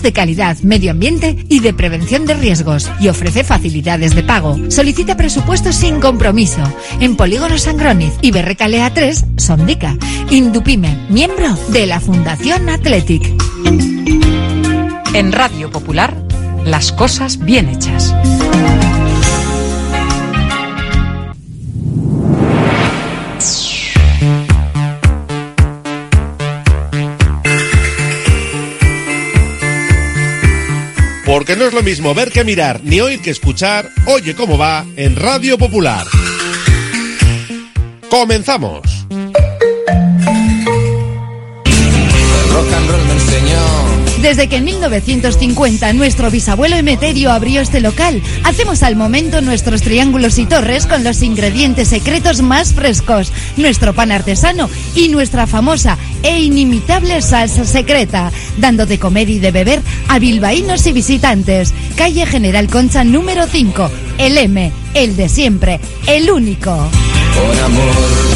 de calidad, medio ambiente y de prevención de riesgos, y ofrece facilidades de pago. Solicita presupuestos sin compromiso en Polígono Sangroniz y Berrecalea 3, Sondica. Indupime, miembro de la Fundación Athletic. En Radio Popular, las cosas bien hechas. Porque no es lo mismo ver que mirar, ni oír que escuchar. Oye cómo va en Radio Popular. ¡Comenzamos! Rock and roll me enseñó. Desde que en 1950 nuestro bisabuelo Emeterio abrió este local, hacemos al momento nuestros triángulos y torres con los ingredientes secretos más frescos, nuestro pan artesano y nuestra famosa e inimitable salsa secreta, dando de comer y de beber a bilbaínos y visitantes. Calle General Concha número 5, el M, el de siempre, el único. Por amor.